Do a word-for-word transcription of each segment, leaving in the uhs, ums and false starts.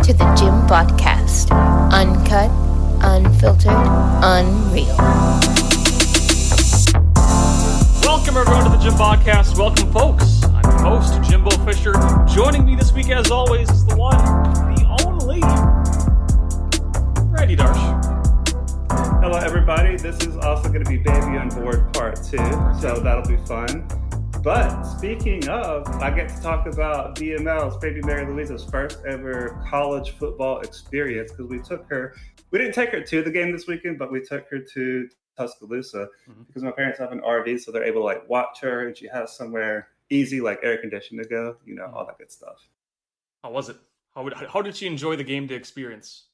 to the Gym Podcast. Uncut, unfiltered, unreal. Welcome everyone to the Gym Podcast. Welcome, folks. I'm your host, Jimbo Fisher. Joining me this week, as always, is the one, the only, Randy Darsh. Hello, everybody. This is also going to be Baby on Board Part two, so that'll be fun. But speaking of, I get to talk about B M L's, Baby Mary Louisa's first ever college football experience, because we took her, we didn't take her to the game this weekend, but we took her to Tuscaloosa mm-hmm. because my parents have an R V, so they're able to like watch her, and she has somewhere easy, like air conditioned to go, you know, mm-hmm. all that good stuff. How was it? How, would, how did she enjoy the game day experience?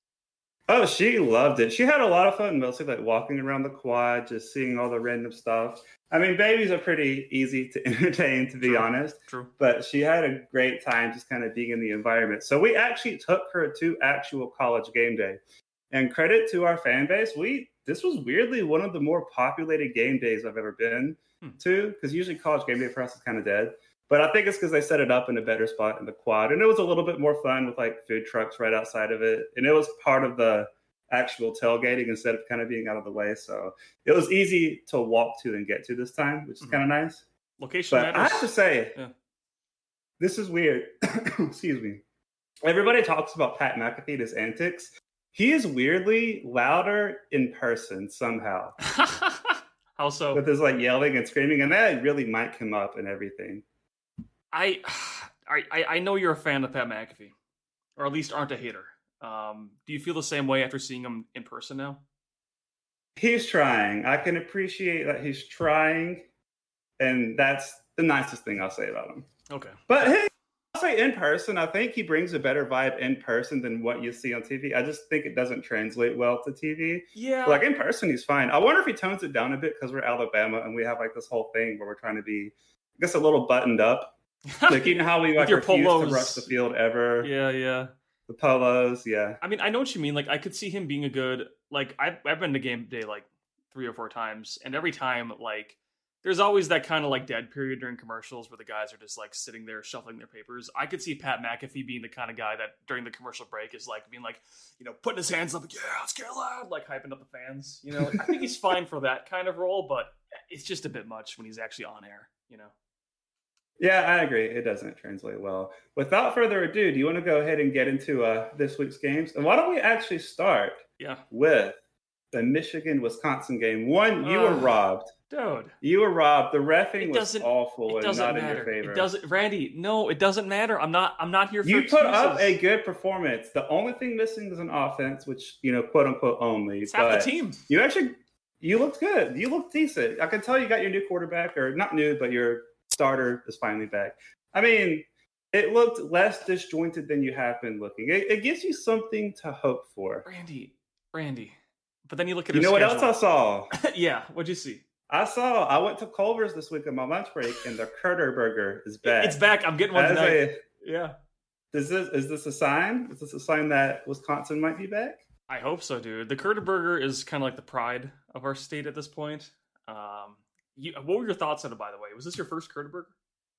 Oh, she loved it. She had a lot of fun, mostly like walking around the quad, just seeing all the random stuff. I mean, babies are pretty easy to entertain, to be True. honest. True. But she had a great time just kind of being in the environment. So we actually took her to actual college game day. And credit to our fan base, we this was weirdly one of the more populated game days I've ever been hmm. to, because usually college game day for us is kind of dead. But I think it's because they set it up in a better spot in the quad. And it was a little bit more fun with like food trucks right outside of it. And it was part of the actual tailgating instead of kind of being out of the way. So it was easy to walk to and get to this time, which is mm-hmm. kind of nice. Location but matters. I have to say, yeah. This is weird. Excuse me. Everybody talks about Pat McAfee and his antics. He is weirdly louder in person somehow. How so? With his like yelling and screaming, and that really mic him up and everything. I, I, I know you're a fan of Pat McAfee, or at least aren't a hater. Um, do you feel the same way after seeing him in person now? He's trying. I can appreciate that he's trying, and that's the nicest thing I'll say about him. Okay. But hey, I'll say in person, I think he brings a better vibe in person than what you see on T V. I just think it doesn't translate well to T V. Yeah. But like in person, he's fine. I wonder if he tones it down a bit because we're Alabama and we have like this whole thing where we're trying to be, I guess, a little buttoned up. Like, you know how we like refuse to rush the field ever? Yeah, yeah. The polos, yeah. I mean, I know what you mean. Like, I could see him being a good, like, I've, I've been to game day, like, three or four times. And every time, like, there's always that kind of, like, dead period during commercials where the guys are just, like, sitting there shuffling their papers. I could see Pat McAfee being the kind of guy that during the commercial break is, like, being, like, you know, putting his hands up, like, yeah, let's get loud, like, hyping up the fans. You know, I think he's fine for that kind of role, but it's just a bit much when he's actually on air, you know? Yeah, I agree. It doesn't translate well. Without further ado, do you want to go ahead and get into uh, this week's games? And why don't we actually start yeah. with the Michigan-Wisconsin game? One, you uh, were robbed. Dude. You were robbed. The reffing was awful and not matter. in your favor. It doesn't, Randy, no, it doesn't matter. I'm not I'm not here for You excuses. put up a good performance. The only thing missing is an offense, which, you know, quote-unquote only. It's half the team. You actually, you looked good. You looked decent. I can tell you got your new quarterback, or not new, but your starter is finally back. I mean, it looked less disjointed than you have been looking. It, it gives you something to hope for. Randy, Randy. But then you look at You know schedule. What else I saw? Yeah, what'd you see? I saw, I went to Culver's this week on my lunch break, and the Curter Burger is back. It's back. I'm getting one tonight. A, yeah. Is this, is this a sign? Is this a sign that Wisconsin might be back? I hope so, dude. The Curter Burger is kind of like the pride of our state at this point. Um, You, what were your thoughts on it, by the way? Was this your first Curter Burger?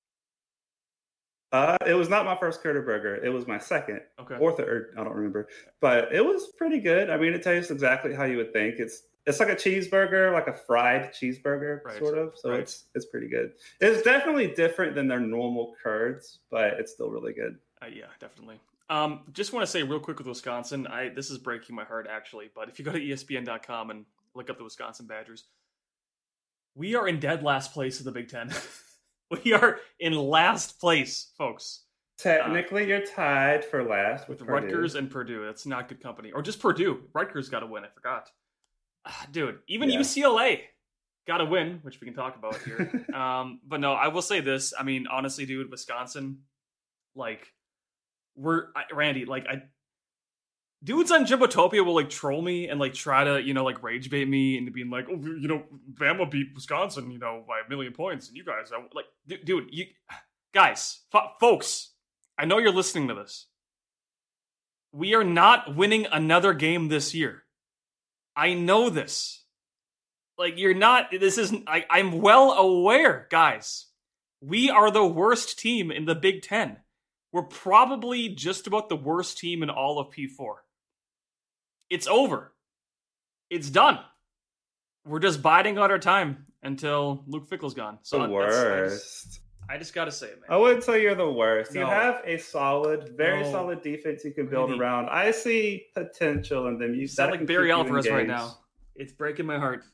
Uh, it was not my first Curter Burger. It was my second. Okay. Or third. I don't remember. But it was pretty good. I mean, it tastes exactly how you would think. It's it's like a cheeseburger, like a fried cheeseburger, right. sort of. So right. it's it's pretty good. It's definitely different than their normal curds, but it's still really good. Uh, yeah, definitely. Um, just want to say real quick with Wisconsin, I this is breaking my heart, actually. But if you go to E S P N dot com and look up the Wisconsin Badgers, we are in dead last place in the Big Ten. We are in last place, folks. Technically, uh, you're tied for last with, with Purdue. Rutgers and Purdue. That's not good company. Or just Purdue. Rutgers got to win. I forgot. Uh, dude, even yeah. U C L A got to win, which we can talk about here. um, but no, I will say this. I mean, honestly, dude, Wisconsin, like, we're, I, Randy, like, I, dudes on Jimbotopia will like troll me and like try to, you know, like rage bait me into being like, oh, you know, Bama beat Wisconsin, you know, by a million points, and you guys are like, dude, you guys, f- folks, I know you're listening to this. We are not winning another game this year. I know this. Like, you're not, this isn't, I, I'm well aware, guys. We are the worst team in the Big Ten. we're probably just about the worst team in all of P four. It's over. It's done. We're just biding out our time until Luke Fickell's gone. So the worst. I just, I just gotta say it, man. I wouldn't say you're the worst. No. You have a solid, very No. solid defense you can build Really? around. I see potential in them. You You sound like Barry Alvarez right now. It's breaking my heart.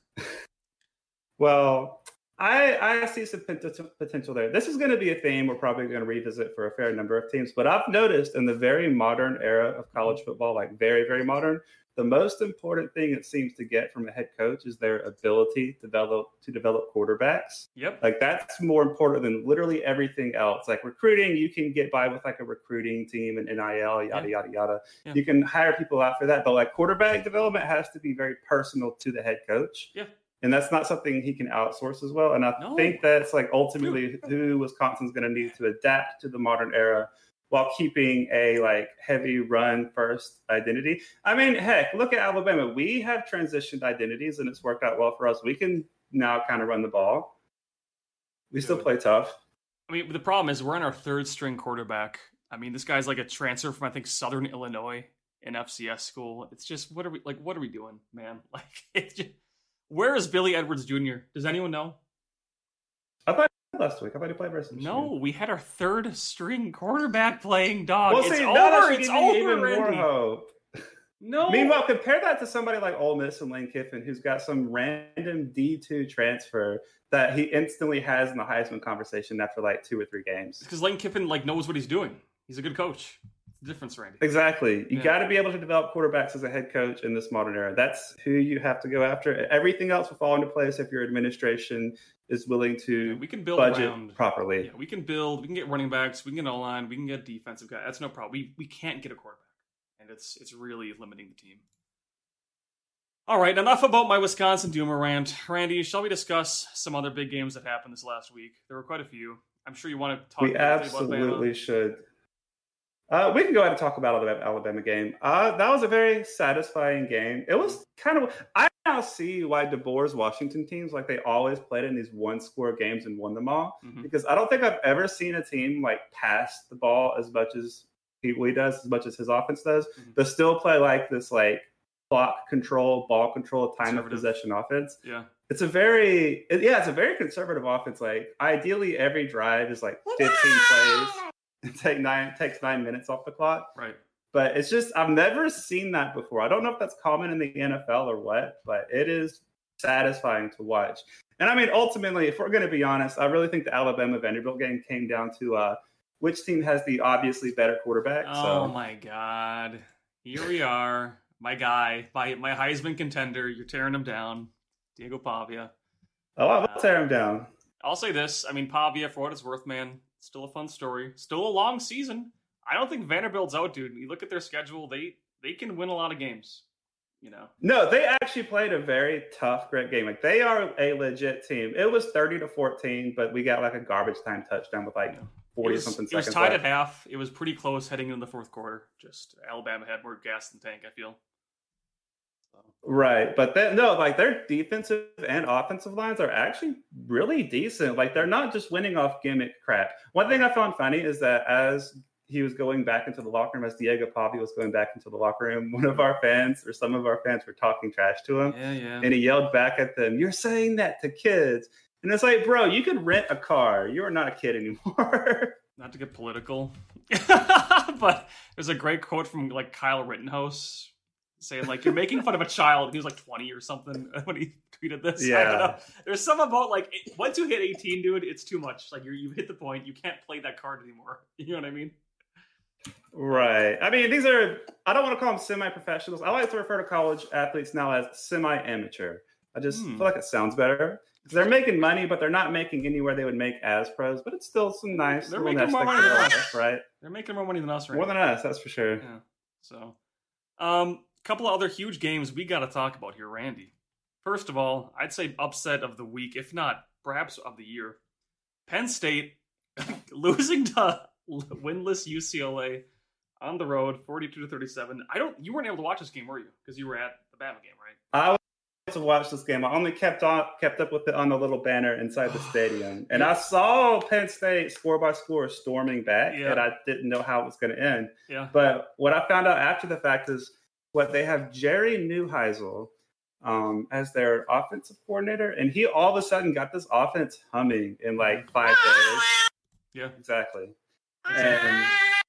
Well, I I see some pot- potential there. This is going to be a theme we're probably going to revisit for a fair number of teams. But I've noticed in the very modern era of college football, like very, very modern, the most important thing it seems to get from a head coach is their ability to develop to develop quarterbacks. Yep. Like that's more important than literally everything else. Like recruiting, you can get by with like a recruiting team and N I L, yada Yeah. yada yada. Yeah. You can hire people out for that, but like quarterback development has to be very personal to the head coach. Yeah. And that's not something he can outsource as well. And I No. think that's like ultimately who Wisconsin's going to need to adapt to the modern era while keeping a like heavy run first identity. I mean, heck, look at Alabama. We have transitioned identities and it's worked out well for us. We can now kind of run the ball. We still Dude. play tough. I mean, the problem is we're on our third string quarterback. I mean, this guy's like a transfer from, I think, Southern Illinois in F C S school. It's just, what are we, like, what are we doing, man? Like, it's just, where is Billy Edwards Junior? Does anyone know? I thought last week. I thought he played versus No, we had our third string quarterback playing, dog. Well, it's see, now that over. should It's give me over, even more Randy. hope. No. Meanwhile, compare that to somebody like Ole Miss and Lane Kiffin, who's got some random D two transfer that he instantly has in the Heisman conversation after like two or three games. Because Lane Kiffin, like, knows what he's doing. He's a good coach. It's the difference, Randy. Exactly. You Yeah. got to be able to develop quarterbacks as a head coach in this modern era. That's who you have to go after. Everything else will fall into place if your administration is willing to Yeah, we can build budget around properly. Yeah, we can build. We can get running backs. We can get O-line. We can get defensive guys. That's no problem. We we can't get a quarterback, and it's it's really limiting the team. All right, enough about my Wisconsin Doomer rant. Randy, shall we discuss some other big games that happened this last week? There were quite a few. I'm sure you want to talk We briefly about absolutely Bama. should. Uh, we can go ahead and talk about the Alabama game. Uh, that was a very satisfying game. It was kind of. I now see why DeBoer's Washington teams, like they always played in these one-score games and won them all. Mhm. Because I don't think I've ever seen a team like pass the ball as much as he he does, as much as his offense does, Mhm. but still play like this like clock control, ball control, time of Conservative. possession offense. Yeah. It's a very, it- yeah, it's a very conservative offense. Like ideally, every drive is like fifteen plays. It take nine takes nine minutes off the clock. Right. But it's just I've never seen that before. I don't know if that's common in the N F L or what, but it is satisfying to watch. And I mean, ultimately, if we're going to be honest, I really think the Alabama Vanderbilt game came down to uh, which team has the obviously better quarterback. Oh so my God. Here we are. My guy, my my Heisman contender. You're tearing him down, Diego Pavia. oh, I'll tear him down. I'll say this. I mean, Pavia, for what it's worth, man, still a fun story. Still a long season. I don't think Vanderbilt's out, dude. You look at their schedule, they they can win a lot of games. You know. No, they actually played a very tough, great game. Like they are a legit team. It was thirty to fourteen, but we got like a garbage time touchdown with like forty It was, something it was seconds tied left. at half. It was pretty close heading into the fourth quarter. Just Alabama had more gas than tank, I feel. Right, but then no, like their defensive and offensive lines are actually really decent. Like they're not just winning off gimmick crap. One thing I found funny is that as he was going back into the locker room, as Diego Pavia was going back into the locker room, one of our fans or some of our fans were talking trash to him, Yeah, yeah. and he yelled back at them, "You're saying that to kids." And it's like, bro, you could rent a car. You are not a kid anymore. Not to get political, but there's a great quote from like Kyle Rittenhouse saying like you're making fun of a child. He was like twenty or something when he tweeted this. I don't Yeah. know. There's some about like it, once you hit eighteen, dude, it's too much. Like you you've hit the point. You can't play that card anymore. You know what I mean? Right. I mean, these are, I don't want to call them semi-professionals. I like to refer to college athletes now as semi-amateur. I just Hmm. feel like it sounds better. Because they're making money, but they're not making anywhere they would make as pros. But it's still some nice They're little making nest more egg money for than their us. life, right? They're making more money than us right More now. than us, that's for sure. Yeah. So, um, couple of other huge games we got to talk about here, Randy. First of all, I'd say upset of the week, if not perhaps of the year. Penn State losing to winless U C L A on the road, forty-two to thirty-seven. I don't. You weren't able to watch this game, were you? Because you were at the Bama game, right? I was to watch this game. I only kept on kept up with it on the little banner inside the stadium, and I saw Penn State score by score storming back, yeah. and I didn't know how it was going to end. Yeah. But what I found out after the fact is what they have Jerry Neuheisel um, as their offensive coordinator, and he all of a sudden got this offense humming in like five days. Yeah, exactly. And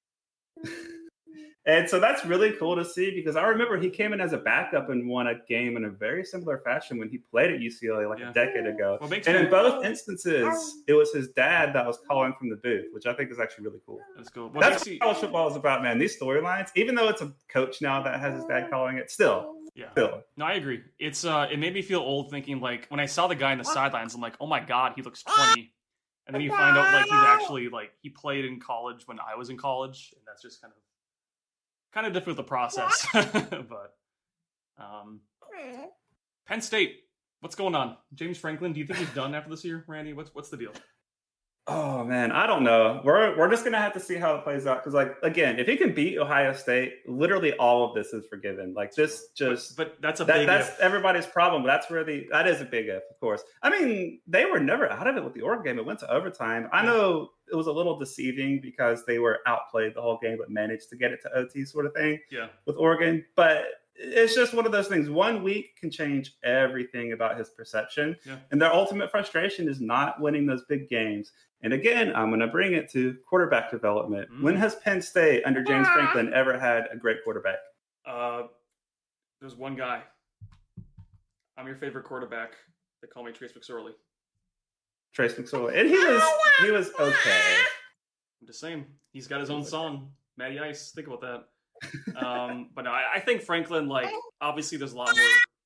And so that's really cool to see because I remember he came in as a backup and won a game in a very similar fashion when he played at U C L A like yeah. a decade ago. Well, and in both instances, it was his dad that was calling from the booth, which I think is actually really cool. That's cool. Well, that's what college football is about, man. These storylines, even though it's a coach now that has his dad calling it, still. Yeah. Still. No, I agree. It's uh, it made me feel old thinking like when I saw the guy in the sidelines, I'm like, oh my God, he looks twenty. And then you find out like he's actually like he played in college when I was in college, and that's just kind of kind of difficult the process. But um, Penn State, what's going on? James Franklin, do you think he's done after this year, Randy? What's what's the deal? Oh man, I don't know. We're we're just gonna have to see how it plays out because, like, again, if he can beat Ohio State, literally all of this is forgiven. Like, just just. But, but that's a that, big. That's if. everybody's problem. But that's where the that is a big if, of course. I mean, they were never out of it with the Oregon game. It went to overtime. I know it was a little deceiving because they were outplayed the whole game, but managed to get it to O T, sort of thing. Yeah. With Oregon, but. It's just one of those things. One week can change everything about his perception. Yeah. And their ultimate frustration is not winning those big games. And again, I'm going to bring it to quarterback development. Mm. When has Penn State under James Franklin ever had a great quarterback? Uh, there's one guy. I'm your favorite quarterback. They call me Trace McSorley. Trace McSorley. And he was he was okay. I'm just saying. He's got his own song. Matty Ice. Think about that. um, but no, I, I think Franklin, like, obviously there's a lot more,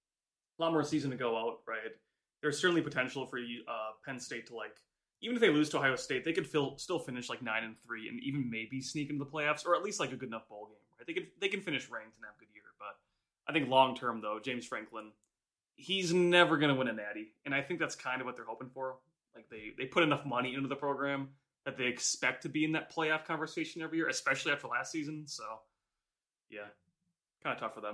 a lot more season to go out, right? There's certainly potential for uh, Penn State to, like, even if they lose to Ohio State, they could feel, still finish like nine and three and even maybe sneak into the playoffs or at least like a good enough bowl game, right? They can they can finish ranked and have a good year, but I think long term though, James Franklin, he's never going to win a natty, and I think that's kind of what they're hoping for. Like they they put enough money into the program that they expect to be in that playoff conversation every year, especially after last season. So. Yeah, kind of tough for them.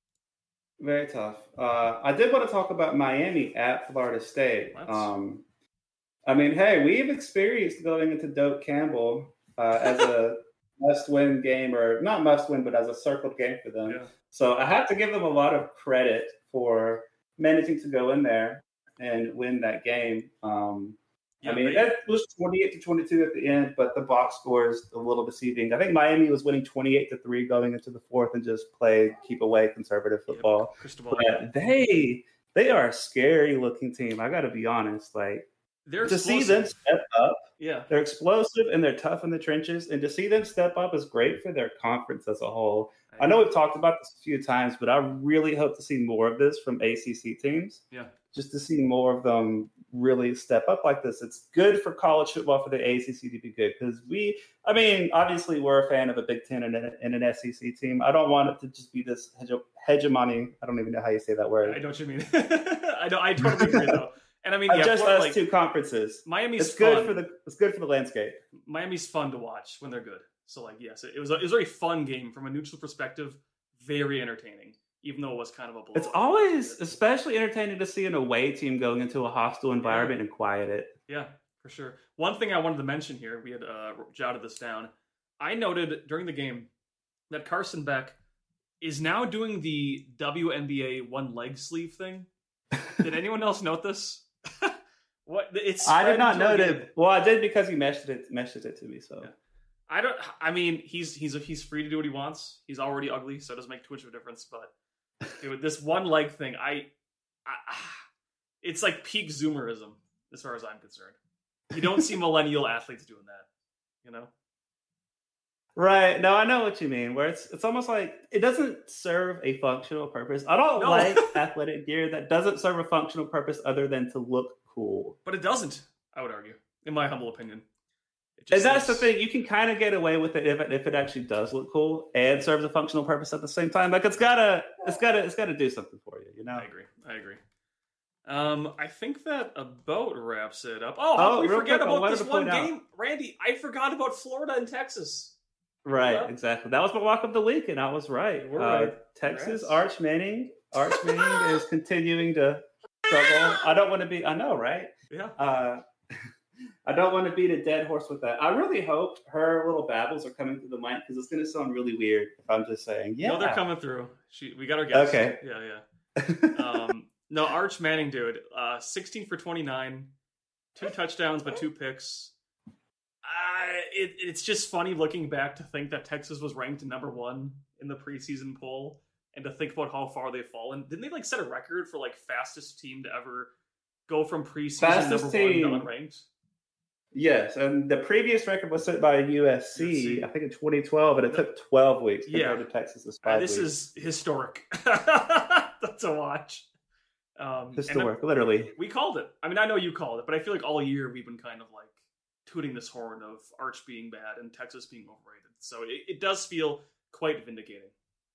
Very tough. Uh, I did want to talk about Miami at Florida State. Um, I mean, hey, we've experienced going into Doak Campbell uh, as a must-win game, or not must-win, but as a circled game for them. Yeah. So I have to give them a lot of credit for managing to go in there and win that game. Um, Yeah, I mean, it was twenty-eight to twenty-two at the end, but the box score is a little deceiving. I think Miami was winning twenty-eight to three going into the fourth and just played keep away conservative football. Yeah, but they they are a scary looking team. I got to be honest. Like they're to explosive. see them step up. Yeah, they're explosive and they're tough in the trenches, and to see them step up is great for their conference as a whole. I know we've talked about this a few times, but I really hope to see more of this from A C C teams. Yeah. Just to see more of them really step up like this. It's good for college football for the A C C to be good because we, I mean, obviously we're a fan of a Big Ten and, a, and an S E C team. I don't want it to just be this hege- hegemony. I don't even know how you say that word. I know what you mean. I know. I totally agree though. And I mean, yeah, just for, those like, two conferences. Miami's it's good fun. for the it's good for the landscape. Miami's fun to watch when they're good. So like, yes, it was a, it was a very fun game from a neutral perspective. Very entertaining, even though it was kind of a blowout. It's always especially entertaining to see an away team going into a hostile environment yeah. and quiet it. Yeah, for sure. One thing I wanted to mention here, we had uh, jotted this down. I noted during the game that Carson Beck is now doing the W N B A one leg sleeve thing. Did anyone else note this? What it's I did not note it. Well, I did because he messaged it messaged it to me. So yeah. I don't. I mean, he's he's he's free to do what he wants. He's already ugly, so it doesn't make too much of a difference. But dude, this one leg thing, I, I, it's like peak Zoomerism as far as I'm concerned. You don't see millennial athletes doing that, you know. Right. No, I know what you mean. Where it's it's almost like it doesn't serve a functional purpose. I don't no. like athletic gear that doesn't serve a functional purpose other than to look cool. But it doesn't. I would argue, in my humble opinion. And that's looks... the thing. You can kind of get away with it if it if it actually does look cool and serves a functional purpose at the same time. Like it's gotta it's gotta it's gotta do something for you. You know. I agree. I agree. Um, I think that about wraps it up. Oh, how oh, can we forget quick, about this one game, out. Randy? I forgot about Florida and Texas. Right, yeah. Exactly. That was my walk of the week, and I was right. We're uh, right. Texas, Arch Manning Arch Manning is continuing to struggle. I don't want to be. I know, right? Yeah. Uh, I don't want to beat a dead horse with that. I really hope her little babbles are coming through the mic because it's going to sound really weird if I'm just saying, yeah. No, they're coming through. She, we got our guest. Okay. Yeah, yeah. um, no, Arch Manning, dude. Uh, sixteen for twenty-nine, two touchdowns, but two picks. Uh, it, it's just funny looking back to think that Texas was ranked number one in the preseason poll and to think about how far they've fallen. Didn't they like set a record for like fastest team to ever go from preseason fastest number team. one to unranked? Yes, and the previous record was set by U S C, U S C. I think in twenty twelve, and it took twelve weeks compared yeah. to Texas's five uh, this weeks. This is historic to watch. Um, historic, literally. We called it. I mean, I know you called it, but I feel like all year we've been kind of like tooting this horn of Arch being bad and Texas being overrated. So it, it does feel quite vindicating.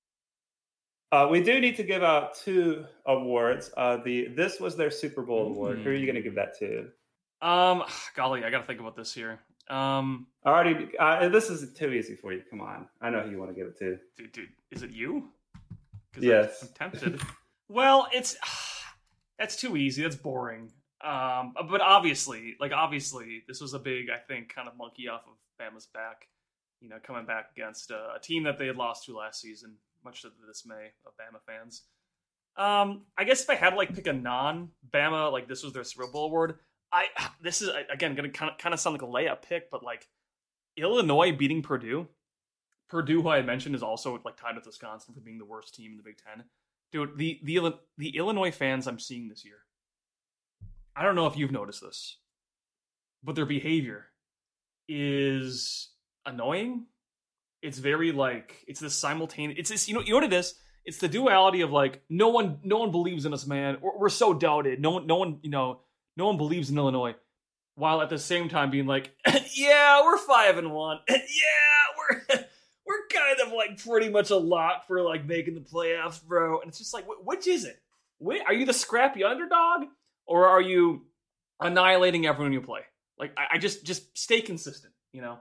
Uh, we do need to give out two awards. Uh, the This was their Super Bowl mm. award. Who are you going to give that to? Um, golly, I got to think about this here. Um, already, uh, this is too easy for you. Come on, I know who you want to give it to. Dude, dude, is it you? Yes, I'm tempted. Well, it's that's too easy. That's boring. Um, but obviously, like obviously, this was a big, I think, kind of monkey off of Bama's back. You know, coming back against a, a team that they had lost to last season, much to the dismay of Bama fans. Um, I guess if I had to like pick a non-Bama, like this was their Super Bowl award. I this is again going to kind of kind of sound like a layup pick, but like Illinois beating Purdue. Purdue, who I mentioned, is also like tied with Wisconsin for being the worst team in the Big Ten. Dude, the the the Illinois fans I'm seeing this year, I don't know if you've noticed this, but their behavior is annoying. It's very like it's this simultaneous. It's this you know you know what it is. It's the duality of like no one no one believes in us, man. We're, we're so doubted. No one no one you know. No one believes in Illinois, while at the same time being like, "Yeah, we're five and one. Yeah, we're we're kind of like pretty much a lock for like making the playoffs, bro." And it's just like, which is it? Are you the scrappy underdog, or are you annihilating everyone you play? Like, I, I just just stay consistent, you know.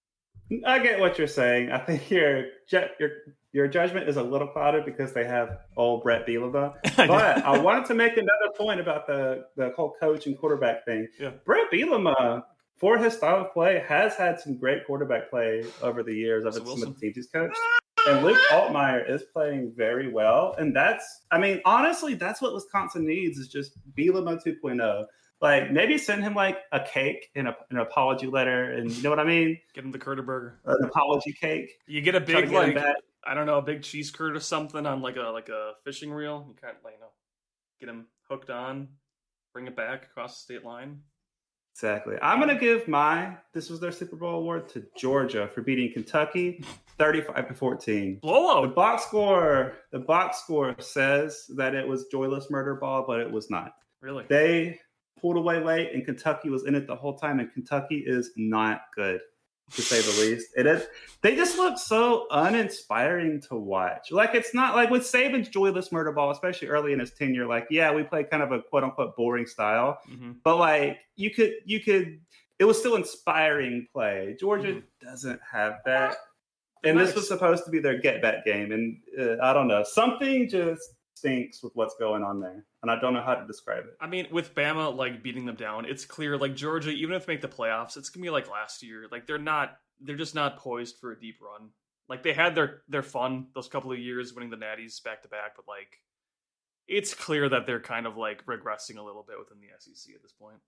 I get what you're saying. I think your your your judgment is a little clouded because they have old Brett Bielema. But I wanted to make another point about the, the whole coach and quarterback thing. Yeah. Brett Bielema, for his style of play, has had some great quarterback play over the years of some of the teams he's coached. And Luke Altmaier is playing very well. And that's, I mean, honestly, that's what Wisconsin needs is just Bielema two point oh. Like, maybe send him, like, a cake and a, an apology letter, and you know what I mean? Get him the Curtis burger. An apology cake. You get a big, get like, I don't know, a big cheese curd or something on, like, a like a fishing reel. You kind of, like, you know, get him hooked on, bring it back across the state line. Exactly. I'm going to give my, this was their Super Bowl award, to Georgia for beating Kentucky thirty-five to fourteen. Blowout. The box score, the box score says that it was joyless murder ball, but it was not. Really? They pulled away late, and Kentucky was in it the whole time, and Kentucky is not good, to say the least. It is. They just look so uninspiring to watch. Like, it's not like with Saban's joyless murder ball, especially early in his tenure. Like, yeah, we played kind of a quote unquote boring style, mm-hmm. but like you could, you could. It was still inspiring play. Georgia mm-hmm. doesn't have that, and nice. This was supposed to be their get back game, and uh, I don't know, something just stinks with what's going on there, and I don't know how to describe it. I mean, with Bama like beating them down, it's clear like Georgia, even if they make the playoffs, it's gonna be like last year. Like they're not, they're just not poised for a deep run. Like they had their their fun those couple of years winning the Natties back to back, but like it's clear that they're kind of like regressing a little bit within the S E C at this point.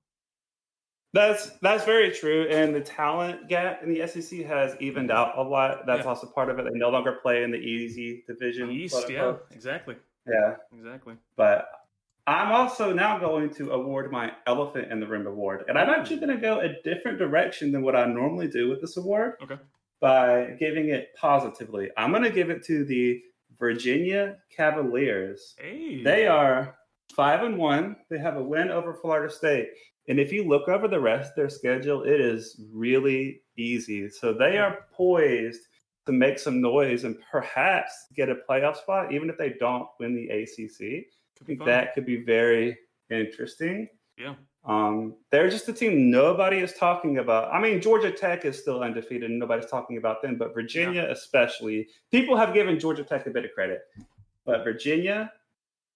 That's that's very true, and the talent gap in the S E C has evened out a lot. That's yeah. also part of it. They no longer play in the easy division. East, yeah, exactly. Yeah, exactly. But I'm also now going to award my Elephant in the Room award, and I'm actually going to go a different direction than what I normally do with this award. Okay. By giving it positively, I'm going to give it to the Virginia Cavaliers. Hey. They are five and one. They have a win over Florida State, and if you look over the rest of their schedule, it is really easy. So they are poised to make some noise and perhaps get a playoff spot, even if they don't win the A C C. I think that could be very interesting. Yeah. Um, they're just a team nobody is talking about. I mean, Georgia Tech is still undefeated and nobody's talking about them, but Virginia yeah. especially. People have given Georgia Tech a bit of credit. But Virginia,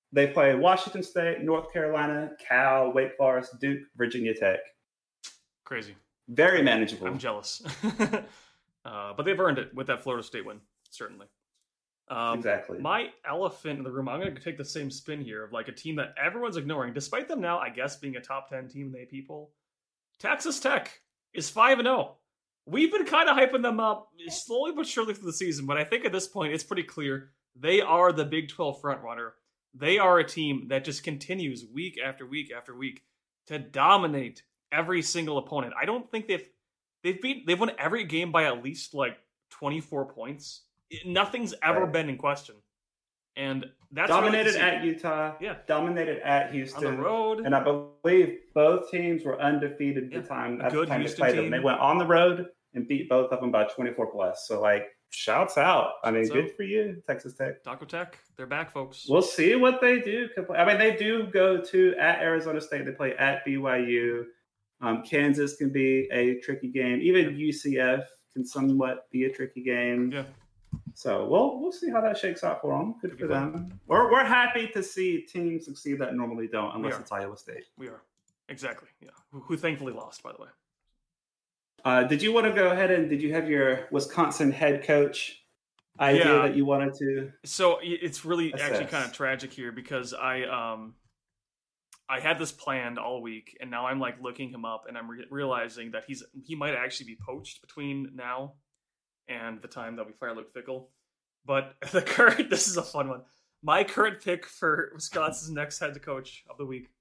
They play Washington State, North Carolina, Cal, Wake Forest, Duke, Virginia Tech. Crazy. Very manageable. I'm jealous. uh, but they've earned it with that Florida State win, certainly. Um, exactly. My elephant in the room, I'm going to take the same spin here of like a team that everyone's ignoring, despite them now, I guess, being a top ten team in the A P poll. Texas Tech is five and oh. We've been kind of hyping them up slowly but surely through the season, but I think at this point it's pretty clear they are the Big twelve frontrunner. They are a team that just continues week after week after week to dominate every single opponent. I don't think they've they've beat they've won every game by at least like twenty-four points. Nothing's ever right. been in question. And that's dominated really at Utah, yeah. dominated at Houston, on the road, and I believe both teams were undefeated yeah. the time a at good the time Houston they played team. them. They went on the road and beat both of them by twenty-four plus. So, like, shouts out! I mean, so, good for you, Texas Tech. Taco Tech, they're back, folks. We'll see what they do. I mean, they do go to at Arizona State. They play at B Y U. Um, Kansas can be a tricky game. Even yeah. U C F can somewhat be a tricky game. Yeah. So we'll we'll see how that shakes out for them. Good for them. We're we're happy to see teams succeed that normally don't, unless it's Iowa State. We are exactly, yeah. Who, who thankfully lost, by the way. Uh, did you want to go ahead and did you have your Wisconsin head coach idea yeah. that you wanted to? So it's really assess? actually kind of tragic here because I um I had this planned all week, and now I'm like looking him up, and I'm re- realizing that he's he might actually be poached between now and the time that we fire Luke Fickell. But the current, this is a fun one. My current pick for Wisconsin's next head coach of the week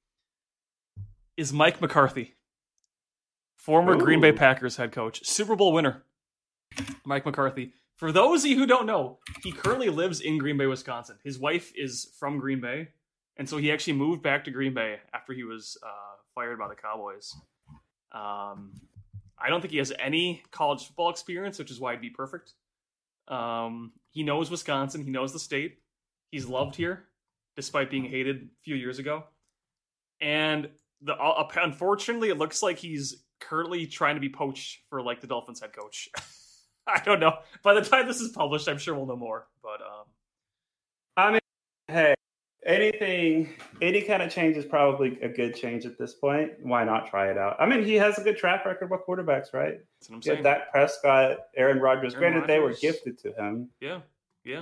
is Mike McCarthy, former Ooh. Green Bay Packers head coach, Super Bowl winner. Mike McCarthy. For those of you who don't know, he currently lives in Green Bay, Wisconsin. His wife is from Green Bay, and so he actually moved back to Green Bay after he was uh, fired by the Cowboys. Um, I don't think he has any college football experience, which is why he'd be perfect. Um, he knows Wisconsin. He knows the state. He's loved here, despite being hated a few years ago. And the uh, unfortunately, it looks like he's currently trying to be poached for like the Dolphins head coach. I don't know. By the time this is published, I'm sure we'll know more. But um, I mean, hey, anything, any kind of change is probably a good change at this point. Why not try it out? I mean, he has a good track record with quarterbacks, right? That's what I'm Yeah, saying. Dak Prescott, Aaron Rodgers. Aaron Granted, they were Rodgers. gifted to him. Yeah, yeah.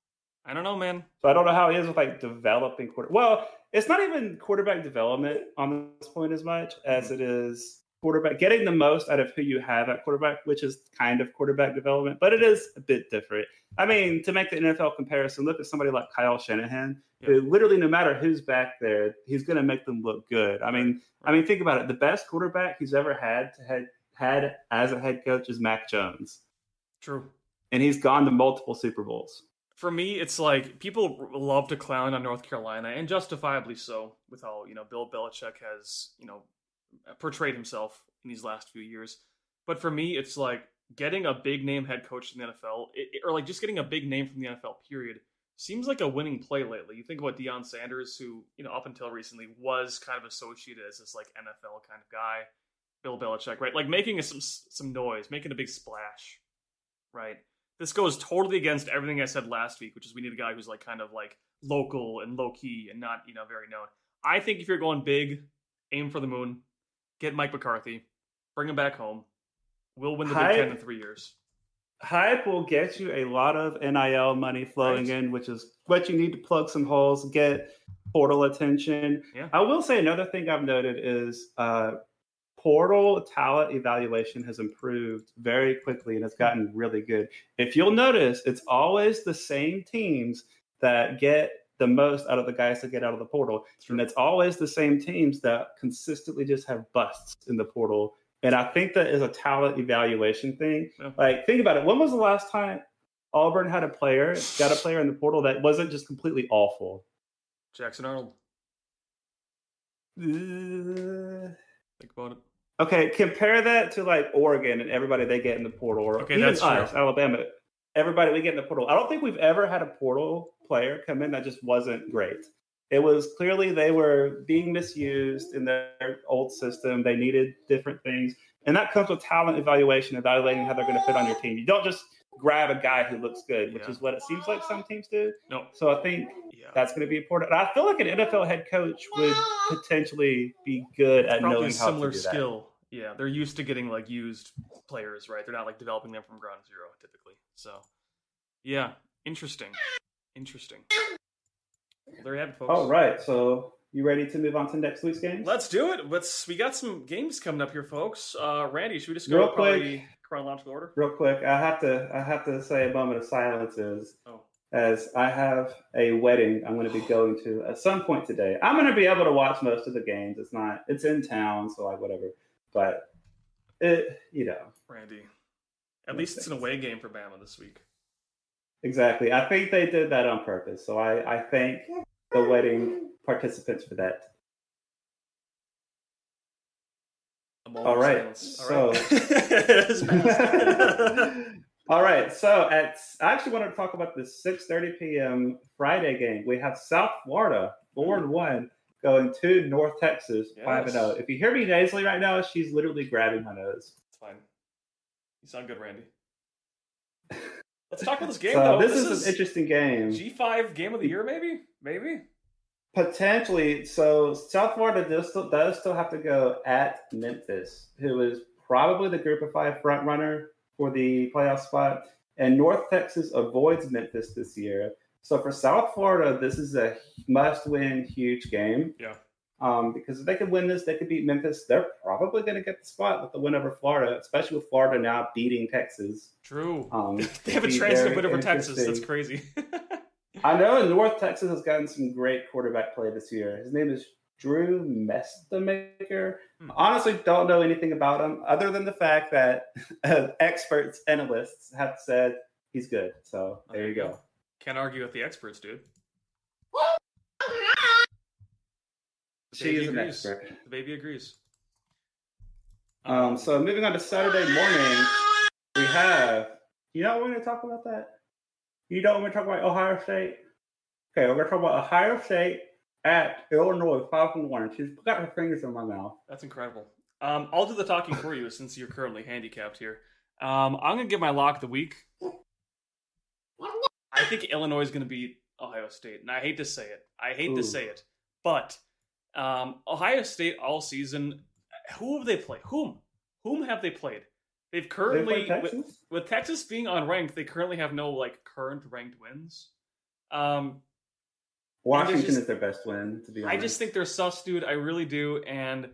I don't know, man. So I don't know how he is with like developing quarter. Well, it's not even quarterback development on this point as much as it is quarterback getting the most out of who you have at quarterback, which is kind of quarterback development, but it is a bit different. I mean, to make the N F L comparison, look at somebody like Kyle Shanahan, Yeah. who literally no matter who's back there, he's going to make them look good. I mean, I mean, think about it. The best quarterback he's ever had to had had as a head coach is Mac Jones, True. and he's gone to multiple Super Bowls. For me, it's like people love to clown on North Carolina, and justifiably so, with how, you know, Bill Belichick has, you know, portrayed himself in these last few years. But for me, it's like getting a big name head coach in the N F L, it, or like just getting a big name from the N F L, period, seems like a winning play lately. You think about Deion Sanders, who, you know, up until recently was kind of associated as this like N F L kind of guy. Bill Belichick, right? Like making a, some some noise, making a big splash, right? This goes totally against everything I said last week, which is we need a guy who's like kind of like local and low key and not, you know, very known. I think if you're going big, aim for the moon, get Mike McCarthy, bring him back home. We'll win the Hype. Big Ten in three years. Hype will get you a lot of N I L money flowing Right. in, which is what you need to plug some holes, get portal attention. Yeah. I will say another thing I've noted is uh, portal talent evaluation has improved very quickly and it's gotten really good. If you'll notice, it's always the same teams that get the most out of the guys that get out of the portal. True. And it's always the same teams that consistently just have busts in the portal. And I think that is a talent evaluation thing. Yeah. Like, think about it. When was the last time Auburn had a player, got a player in the portal that wasn't just completely awful? Jackson Arnold. Uh, Think about it. okay, compare that to like Oregon and everybody they get in the portal, or Okay, even that's us, true. Alabama. Everybody we get in the portal. I don't think we've ever had a portal player come in that just wasn't great. It was clearly they were being misused in their old system. They needed different things. And that comes with talent evaluation, evaluating how they're going to fit on your team. You don't just grab a guy who looks good, which Yeah. is what it seems like some teams do. No. So I think Yeah. that's going to be important. And I feel like an N F L head coach would potentially be good at Probably knowing a how similar to do skill. Yeah, they're used to getting like used players, right? They're not like developing them from ground zero typically. So, yeah, interesting, interesting. Well, there you have it, that. folks. All right, so you ready to move on to next week's games? Let's do it. Let's. We got some games coming up here, folks. Uh, Randy, should we just go Real probably quick. chronological order? Real quick, I have to I have to say a moment of silence is Oh, as I have a wedding I'm going to be going to at some point today. I'm going to be able to watch most of the games. It's not it's in town, so like whatever. But it you know Randy. At least it's an away game for Bama this week. exactly. I think they did that on purpose. So I I thank the wedding participants for that. A moment All of right, silence. All right. so all right, so at I actually wanted to talk about the six thirty p.m. Friday game. We have South Florida four and one going to North Texas five and zero. Yes. If you hear me nasally right now, she's literally grabbing my nose. It's fine. You sound good, Randy. Let's talk about this game, So though. this, is, an interesting game. G five game of the year, maybe? Maybe? Potentially. So South Florida does still, does still have to go at Memphis, who is probably the group of five front runner for the playoff spot. And North Texas avoids Memphis this year. So for South Florida, this is a must-win, huge game. Yeah. Um, because if they could win this, they could beat Memphis. They're probably going to get the spot with the win over Florida, especially with Florida now beating Texas. True. Um, They have a it'd be transfer very win over Texas. That's interesting. crazy. I know North Texas has gotten some great quarterback play this year. His name is Drew Mestemaker. Hmm. Honestly, don't know anything about him other than the fact that uh, experts, analysts have said he's good. So there you go. Can't argue with the experts, dude. The She baby is an agrees. expert. The baby agrees. Um, so moving on to Saturday morning, we have. You know what we're going to talk about that? You don't want me to talk about Ohio State? Okay, we're going to talk about Ohio State at Illinois, five and one. She's got her fingers in my mouth. That's incredible. Um, I'll do the talking for you since you're currently handicapped here. Um, I'm going to give my lock of the week. I think Illinois is going to beat Ohio State, and I hate to say it. I hate Ooh. to say it, but um, Ohio State all season. Who have they played? Whom? Whom have they played? They've They currently play with, Texas? with Texas being unranked, they currently have no like current ranked wins. Um, Washington just- is their best win, to be I honest. just think they're sus, dude. I really do. And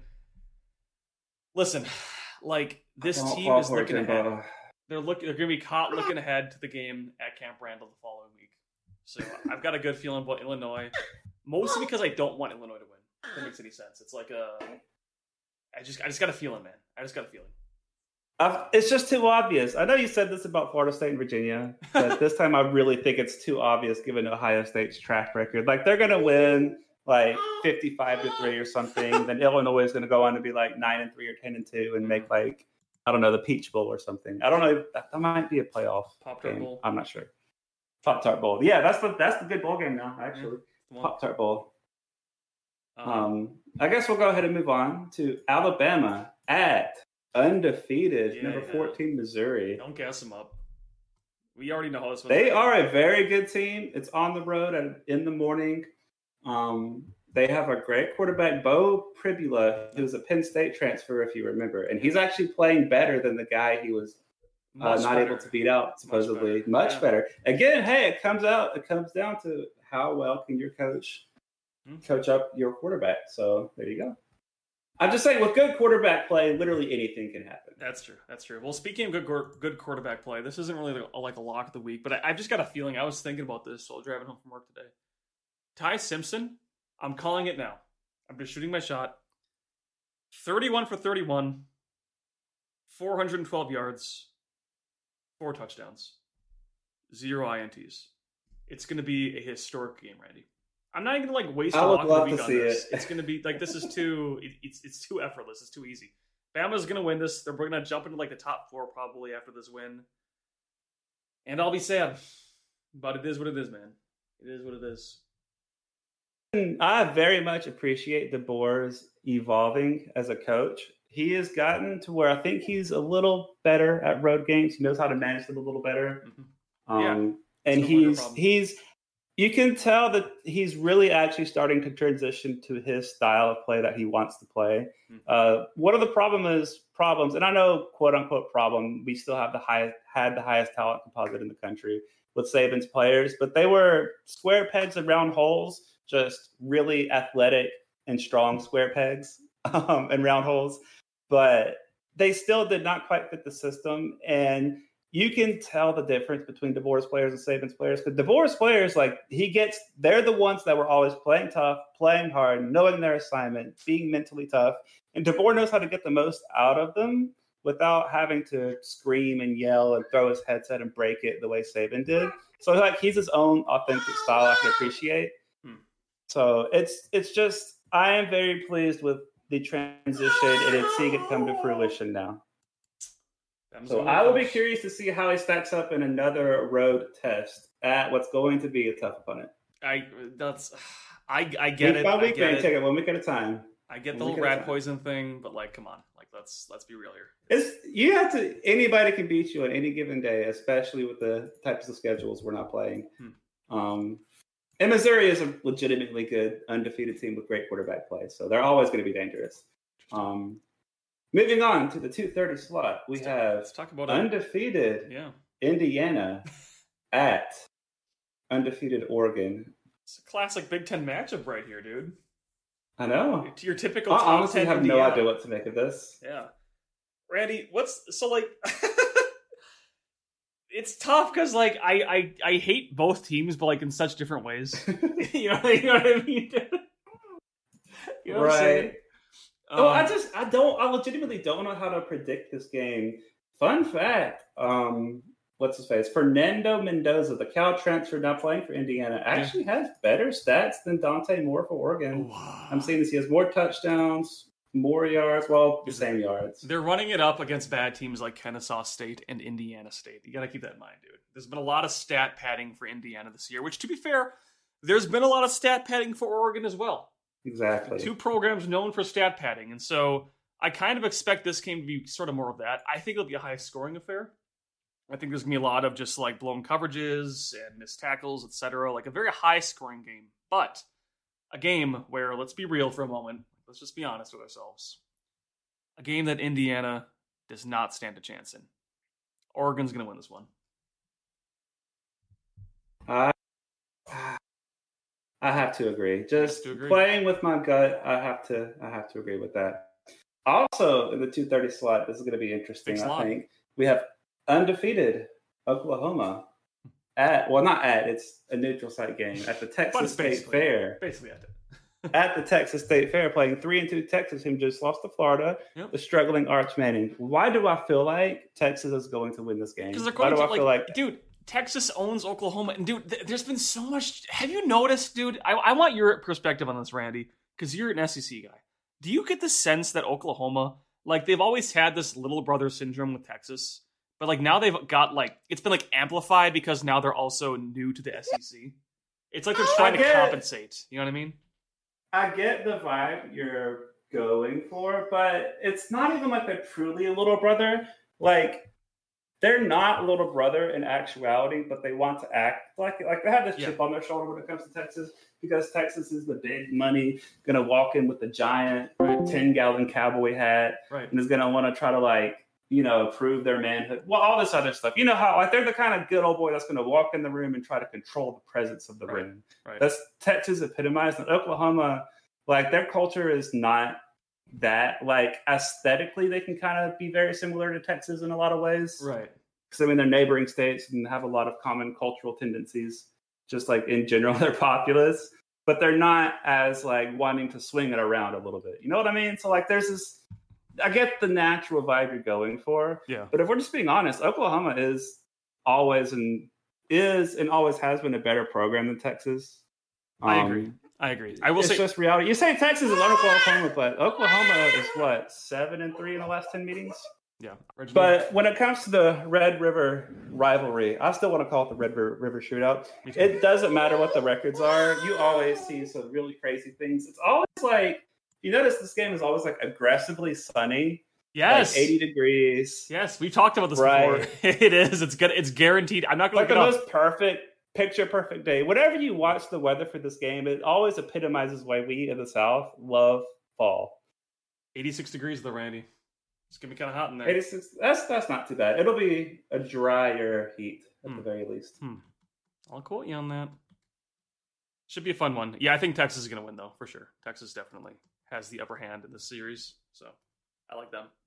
listen, like this Don't team fall is for it, looking Jimbo. ahead. They're looking. They're going to be caught looking ahead to the game at Camp Randall the following week. So I've got a good feeling about Illinois, mostly because I don't want Illinois to win. If that makes any sense. It's like a. I just, I just got a feeling, man. I just got a feeling. Uh, it's just too obvious. I know you said this about Florida State and Virginia, but this time I really think it's too obvious given Ohio State's track record. Like they're going to win like fifty-five to three or something. Then Illinois is going to go on to be like nine and three or ten and two and make like, I don't know, the Peach Bowl or something. I don't know. That, that might be a playoff Pop-Tart game. Bowl. I'm not sure. Pop Tart Bowl. Yeah, that's the that's the good bowl game now. Actually, Come on. Pop Tart Bowl. Um, Um, I guess we'll go ahead and move on to Alabama at undefeated Yeah, number yeah. fourteen Missouri. don't gas them up. We already know how this. They one's are a very good team. It's on the road and in the morning. Um, they have a great quarterback, Bo Pribula, who's a Penn State transfer, if you remember, and he's actually playing better than the guy he was uh, Much not better. able to beat out. Supposedly, much, better. better. Yeah. Again, hey, it comes out. It comes down to how well can your coach Hmm. coach up your quarterback. So there you go. I'm just saying, with good quarterback play, literally anything can happen. That's true. That's true. Well, speaking of good gor- good quarterback play, this isn't really like a, like a lock of the week, but I, I've just got a feeling. I was thinking about this while driving home from work today. Ty Simpson, I'm calling it now. I'm just shooting my shot. thirty-one for thirty-one, four hundred twelve yards, four touchdowns, zero I N Ts. It's going to be a historic game, Randy. I'm not even going to like waste a I would lock of the love week to on see this. it. It's going to be like this is too. It, it's it's too effortless. It's too easy. Bama's going to win this. They're going to jump into like the top four probably after this win. And I'll be sad. But it is what it is, man. It is what it is. I very much appreciate DeBoer's evolving as a coach. he has gotten to where I think he's a little better at road games. He knows how to manage them a little better. Mm-hmm. Um, yeah. And he's he's you can tell that he's really actually starting to transition to his style of play that he wants to play. Mm-hmm. Uh, one of the problem is problems, and I know quote unquote problem. We still have the highest had the highest talent composite in the country with Saban's players, but they were square pegs and round holes, just really athletic and strong square pegs um, and round holes. But they still did not quite fit the system, and you can tell the difference between DeBoer's players and Saban's players. Because DeBoer's players, like he gets, they're the ones that were always playing tough, playing hard, knowing their assignment, being mentally tough. And DeBoer knows how to get the most out of them without having to scream and yell and throw his headset and break it the way Saban did. So like he's his own authentic style I can appreciate. Hmm. So it's it's just, I am very pleased with the transition and it's seeing it come to fruition now. So I will be curious to see how he stacks up in another road test at what's going to be a tough opponent. I that's I I get week it. By week, I get man, it. Take it one week at a time. I get the whole rat poison thing, but like, come on, like let's let's be real here. It's you have to. Anybody can beat you on any given day, especially with the types of schedules we're not playing. Hmm. Um, and Missouri is a legitimately good undefeated team with great quarterback play, so they're always going to be dangerous. Um, moving on to the two thirty slot, we let's have let's talk about undefeated yeah. Indiana at undefeated Oregon. It's a classic Big Ten matchup right here, dude. I know. Your typical I top honestly ten have Indiana. no idea what to make of this. Yeah. Randy, what's so like it's tough because like I, I I hate both teams, but like in such different ways. you know, you know what I mean? you know right. What I'm saying? Oh, Um, I just I don't I legitimately don't know how to predict this game. Fun fact, um, what's his face? Fernando Mendoza, the Cal transfer now playing for Indiana, actually has better stats than Dante Moore for Oregon. wow. I'm seeing this. He has more touchdowns, more yards, well, the same yards. They're running it up against bad teams like Kennesaw State and Indiana State. You got to keep that in mind, dude. There's been a lot of stat padding for Indiana this year, which, to be fair, there's been a lot of stat padding for Oregon as well. Exactly. Two programs known for stat padding, and so I kind of expect this game to be sort of more of that. I think it'll be a high-scoring affair. I think there's going to be a lot of just like blown coverages and missed tackles, et cetera. Like a very high-scoring game, but a game where, let's be real for a moment, let's just be honest with ourselves. A game that Indiana does not stand a chance in. Oregon's going to win this one. I I have to agree. Just to agree. Playing with my gut, I have to I have to agree with that. Also, in the two thirty slot, this is going to be interesting. I think we have undefeated Oklahoma at well, not at it's a neutral site game at the Texas State Fair. Basically, at it. At the Texas State Fair, playing three and two Texas, who just lost to Florida, yep. The struggling Arch Manning. Why do I feel like Texas is going to win this game? Because they're going Why do to, I like, feel like, dude, Texas owns Oklahoma, and dude, th- there's been so much. Have you noticed, dude? I, I want your perspective on this, Randy, because you're an S E C guy. Do you get the sense that Oklahoma, like, they've always had this little brother syndrome with Texas, but like now they've got like it's been like amplified because now they're also new to the S E C. It's like they're trying to compensate. You know what I mean? I get the vibe you're going for, but it's not even like they're truly a little brother. Like, they're not a little brother in actuality, but they want to act like like they have this yeah. chip on their shoulder when it comes to Texas, because Texas is the big money, gonna walk in with the giant right. ten gallon cowboy hat, right. and is gonna want to try to like you know prove their manhood. Well, all this other stuff. You know how like they're the kind of good old boy that's gonna walk in the room and try to control the presence of the right. room. Right. That's Texas epitomized. And Oklahoma, like their culture is not that. Like aesthetically, they can kind of be very similar to Texas in a lot of ways. Right. Because I mean, they're neighboring states and have a lot of common cultural tendencies. Just like in general, they're populous, but they're not as like wanting to swing it around a little bit. You know what I mean? So like, there's this. I get the natural vibe you're going for. Yeah. But if we're just being honest, Oklahoma is always and is and always has been a better program than Texas. Um, I agree. I agree. I will it's say, just reality. You say Texas is under Oklahoma, but Oklahoma is what seven and three in the last ten meetings. Yeah. Originally. But when it comes to the Red River rivalry, I still want to call it the Red River Shootout. It doesn't matter what the records are. You always see some really crazy things. It's always like, You notice this game is always like aggressively sunny. Yes, like eighty degrees. Yes, we talked about this right. before. It is. It's good. It's guaranteed. I'm not going like to the look it most perfect, picture perfect day. Whenever you watch the weather for this game, it always epitomizes why we in the South love fall. eighty-six degrees though, Randy. It's gonna be kind of hot in there. eighty-six. That's that's not too bad. It'll be a drier heat at hmm. the very least. Hmm. I'll quote you on that. Should be a fun one. Yeah, I think Texas is gonna win though, for sure. Texas definitely has the upper hand in this series, so I like them.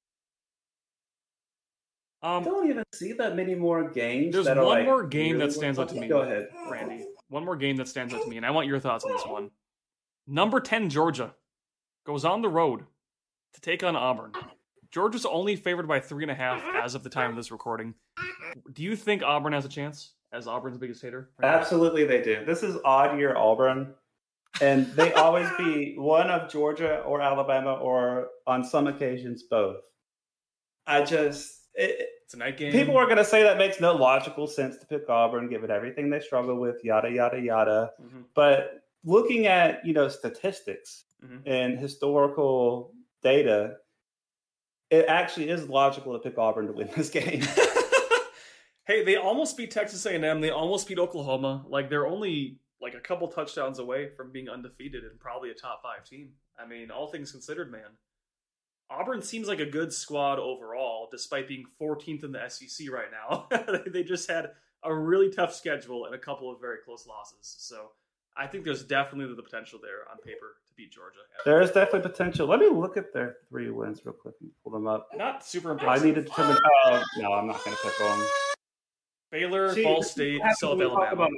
Um, I don't even see that many more games. There's that one are like more game really that stands out to me. Go ahead, Randy. One more game that stands out to me, and I want your thoughts on this one. Number ten, Georgia, goes on the road to take on Auburn. Georgia's only favored by three and a half as of the time of this recording. Do you think Auburn has a chance as Auburn's biggest hater? Absolutely, they do. This is odd year Auburn, and they always be one of Georgia or Alabama, or on some occasions both. I just. It, it's a night game. People are going to say that makes no logical sense to pick Auburn, given everything they struggle with, yada, yada, yada. Mm-hmm. But looking at, you know, statistics mm-hmm. and historical data, it actually is logical to pick Auburn to win this game. Hey, they almost beat Texas A and M. They almost beat Oklahoma. Like, they're only like a couple touchdowns away from being undefeated and probably a top five team. I mean, all things considered, man. Auburn seems like a good squad overall, despite being fourteenth in the S E C right now. They just had a really tough schedule and a couple of very close losses. So I think there's definitely the potential there on paper to beat Georgia. There is definitely potential. Let me look at their three wins real quick and pull them up. Not super impressive. I need to determine. Oh, no, I'm not going to pick them. Baylor, See, Ball State, South Alabama.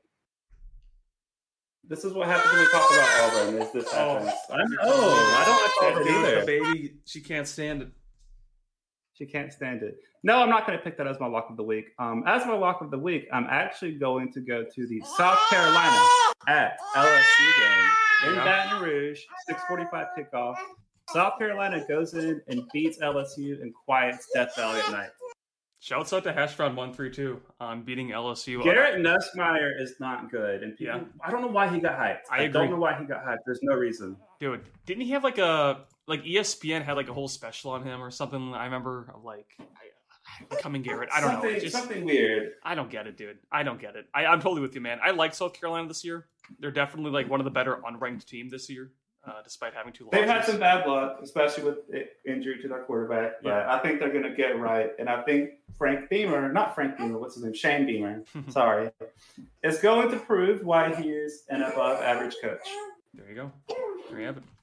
This is what happens when we talk about Auburn. Is this happens? Oh, I know. I don't like Auburn either. The baby, she can't stand it. She can't stand it. No, I'm not going to pick that as my lock of the week. Um, as my lock of the week, I'm actually going to go to the South Carolina at L S U game in Baton Rouge, six forty-five kickoff. South Carolina goes in and beats L S U and quiets Death Valley at night. Shouts out to Hashbrown one three two on beating L S U. Garrett Nussmeier is not good, and people, yeah. I don't know why he got hyped. I, I don't know why he got hyped. There's no reason. Dude, didn't he have like a like E S P N had like a whole special on him or something? I remember of like I, becoming Garrett. I don't something, know. Just, something weird. I don't get it, dude. I don't get it. I, I'm totally with you, man. I like South Carolina this year. They're definitely like one of the better unranked team this year. Uh, despite having two losses. They've had some bad luck, especially with injury to their quarterback. But yeah. I think they're going to get right. And I think Frank Beamer, not Frank Beamer, what's his name? Shane Beamer, sorry, is going to prove why he is an above-average coach. There you go. There you have it.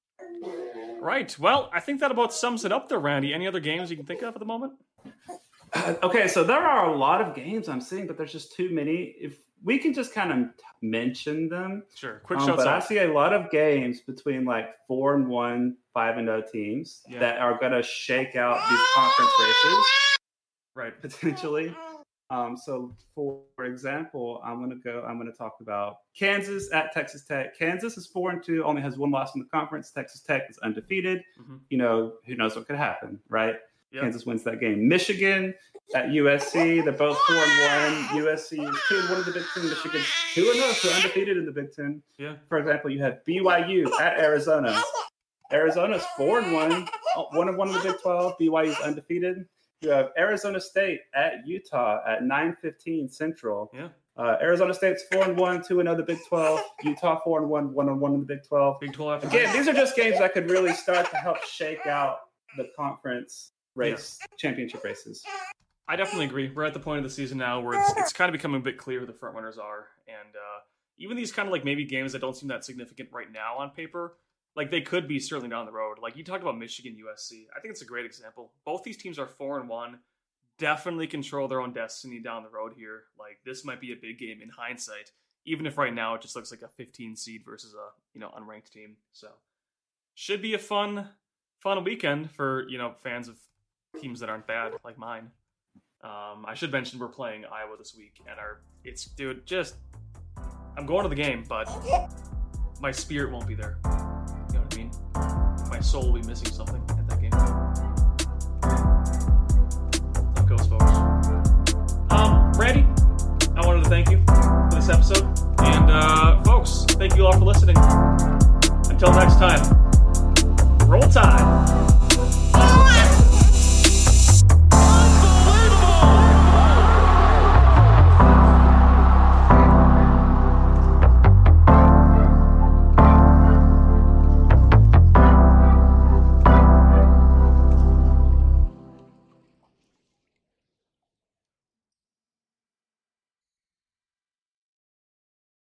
Right. Well, I think that about sums it up there, Randy. Any other games you can think of at the moment? Uh, okay, so there are a lot of games I'm seeing, but there's just too many. If we can just kind of mention them. Sure. Quick um, shots But off. I see a lot of games between like four and one, five and oh teams yeah. that are going to shake out these conference races. Right. Potentially. Um, so for example, I'm going to go, I'm going to talk about Kansas at Texas Tech. Kansas is four and two, only has one loss in the conference. Texas Tech is undefeated. Mm-hmm. You know, who knows what could happen, right? Yep. Kansas wins that game. Michigan at U S C. They're both four and one. U S C is two and one in the Big Ten. Michigan two and zero, so undefeated in the Big Ten. Yeah. For example, you have B Y U at Arizona. Arizona's four and one, one and one in the Big twelve. B Y U's undefeated. You have Arizona State at Utah at nine fifteen Central. Yeah. Uh, Arizona State's four and one, two and zero the Big twelve. Utah four and one, one and one in the Big twelve. Big twelve. Again, these are just games that could really start to help shake out the conference race, yeah. championship races. I definitely agree. We're at the point of the season now where it's it's kind of becoming a bit clear who the front runners are, and uh, even these kind of like maybe games that don't seem that significant right now on paper, like they could be certainly down the road. Like you talked about Michigan, U S C. I think it's a great example. Both these teams are four and one. Definitely control their own destiny down the road here. Like this might be a big game in hindsight, even if right now it just looks like a fifteen seed versus a you know unranked team. So should be a fun fun weekend for you know fans of teams that aren't bad like mine. Um, I should mention we're playing Iowa this week, and our it's dude just I'm going to the game, but my spirit won't be there. You know what I mean? My soul will be missing something at that game. That goes, folks. Um, Randy, I wanted to thank you for this episode, and uh, folks, thank you all for listening. Until next time. time.